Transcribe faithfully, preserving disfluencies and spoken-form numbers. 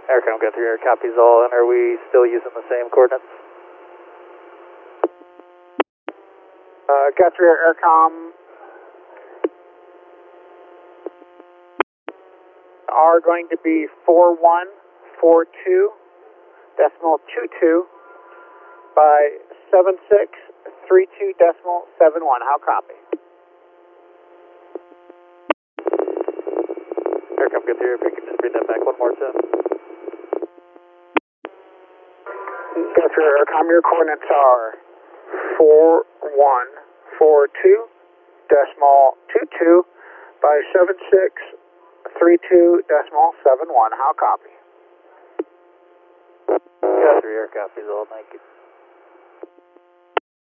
Aircom got three air copies all, and are we still using the same coordinates? Uh, Guthrie Aircom are going to be four one four two decimal two two by seven six three two decimal seven one. How copy? Aircom got three, if you can just read that back one more time. Guthrie Aircom, your coordinates are four one four two decimal two two by seven six three two decimal seven one. How copy? Got three air copies all, thank you.